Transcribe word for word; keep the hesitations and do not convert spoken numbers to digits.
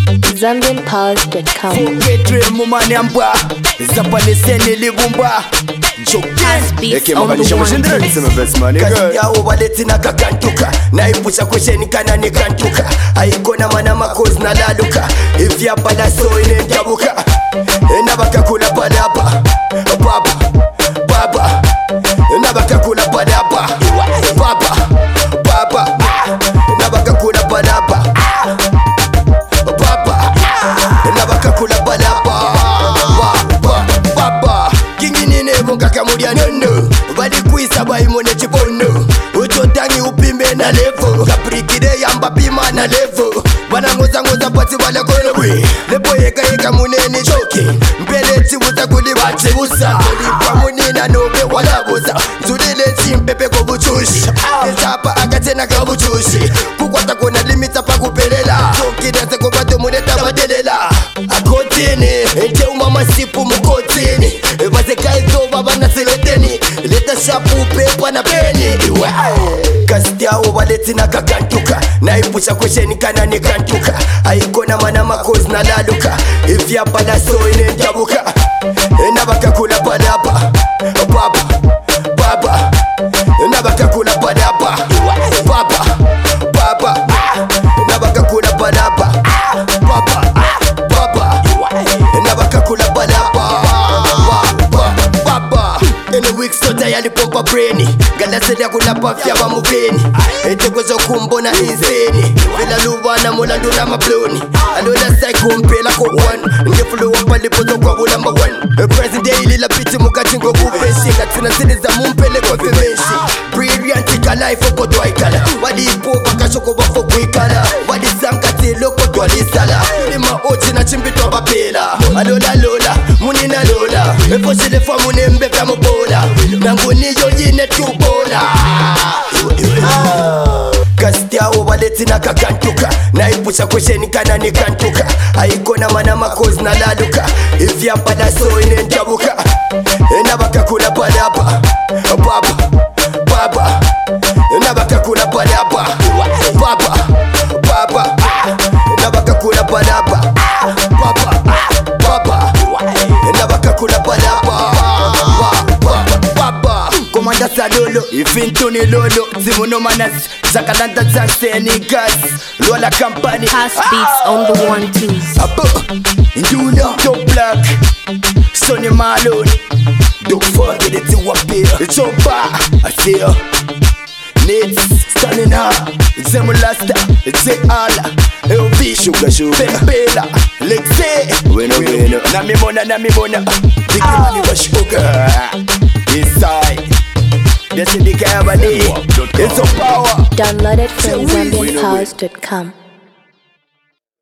Zambian Pulse dot com. Forgetwe mumani amba Zapaniseni libumba Beats on the one. Kasi yawo baleti na kakantuka Na ipusha kwesheni kana nikantuka Aikona mana makozi na laluka Ifya bala so ine njabuka Nabaka kula padapa Baba, baba Nabaka kula padapa Baba, baba Nabaka kula padapa Baba Nabaka kula padapa Baba, baba Kingini nebo kakamudia nono Badi kuisa ba imone chibono Uchotangi upime na levo Kaprikide yamba pima na levo Bana ngoza ngoza pati wala konowe Lepo yeka yeka muneni choki Mpele tibuza kulibache busa Kolipwa munina nobe wala buza Zulile chimpepe kobuchushi Nitapa akatena kabuchushi Kukwata kona limita pa kupelela Choki nase kubato muneta badelela Akotini Ente umama sipu mukotini Base kaito baba na sileteni Leta shapu pepa na peni Kastia ubaleti na kakantuka Na ipusha kwesheni kana nikantuka Aikona mana makozi na laluka Ifya bala so ine njabuka Nabaka kula padapa Baba, baba Nabaka kula padapa Baba, baba Nabaka kula padapa Baba, baba Nabaka kula padapa Baba Ene week sota yali pompa brainy Gala sedia kula pafya wa mubeni Ete kwezo kumbona inseni Vela luvana mula ndula maploni Alola sai kumpela ko one Ngefulu wapali poto kwa ula mba one President ilila piti mukachingo kupeshi Katina siniza mumpele kwa femeshi Brilliant ka life oko dwaikala Wadi ipo bakashoko bafo kuikala Wadi samkati loko dwalisala Lima ochi na chimbitwa bapela Alola lola, munina lola Efo shilefa munembe kama bola Nangu niyo yine tubola Kastia ubaleti na kakantuka Na ipusha kwesheni kana nikantuka Aikona mana makozi na laluka Ifya bala so ine njabuka Nabaka kula padapa Baba, baba Nabaka kula padapa Baba, baba Nabaka kula padapa Baba, baba Nabaka kula padapa Baba Komanda salolo Ifintuni lolo Zimuno manas Zakalanda zanseni gas Lola company House beats on the one twos. Abo Junior Top Black Sonny Malone Don't forget it to appear It's your bar I see ya Nits Standing up Zemu Lasta It's a ala L V Sugar Sugar Pempela Lexe Weno weno Nami mona nami mona Diki mani wa sugar Inside Yes, in the cavity. It's a power. Download it from Zambian Pulse dot com.